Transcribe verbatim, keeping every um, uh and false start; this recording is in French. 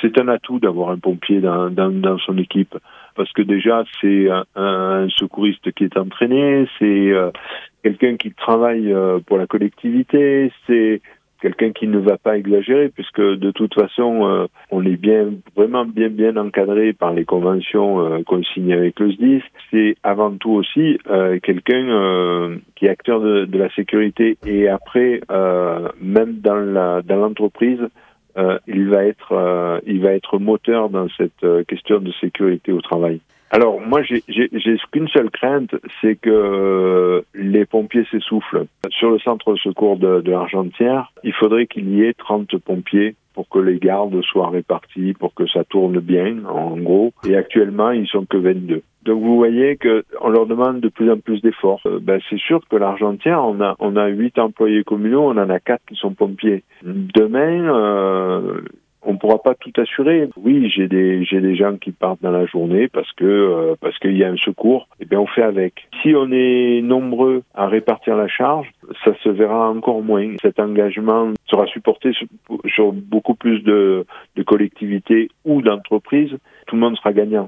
c'est un atout d'avoir un pompier dans, dans, dans son équipe. Parce que déjà, c'est un, un secouriste qui est entraîné, c'est euh, quelqu'un qui travaille euh, pour la collectivité, c'est quelqu'un qui ne va pas exagérer, puisque de toute façon, euh, on est bien, vraiment bien, bien encadré par les conventions euh, qu'on signe avec le S D I S. C'est avant tout aussi euh, quelqu'un euh, qui est acteur de, de la sécurité. Et après, euh, même dans la dans l'entreprise, euh, il va être, euh, il va être moteur dans cette euh, question de sécurité au travail. Alors moi j'ai, j'ai, j'ai qu'une seule crainte, c'est que euh, les pompiers s'essoufflent. Sur le centre de secours de, de l'Argentière, il faudrait qu'il y ait trente pompiers pour que les gardes soient répartis, pour que ça tourne bien, en gros. Et actuellement, ils sont que vingt-deux. Donc vous voyez qu'on leur demande de plus en plus d'efforts. Euh, ben, c'est sûr que l'Argentière, on a on a huit employés communaux, on en a quatre qui sont pompiers. Demain, euh, on ne pourra pas tout assurer. Oui, j'ai des j'ai des gens qui partent dans la journée parce que euh, parce qu'il y a un secours. Et bien on fait avec. Si on est nombreux à répartir la charge, ça se verra encore moins. Cet engagement sera supporté sur, sur beaucoup plus de, de collectivités ou d'entreprises. Tout le monde sera gagnant.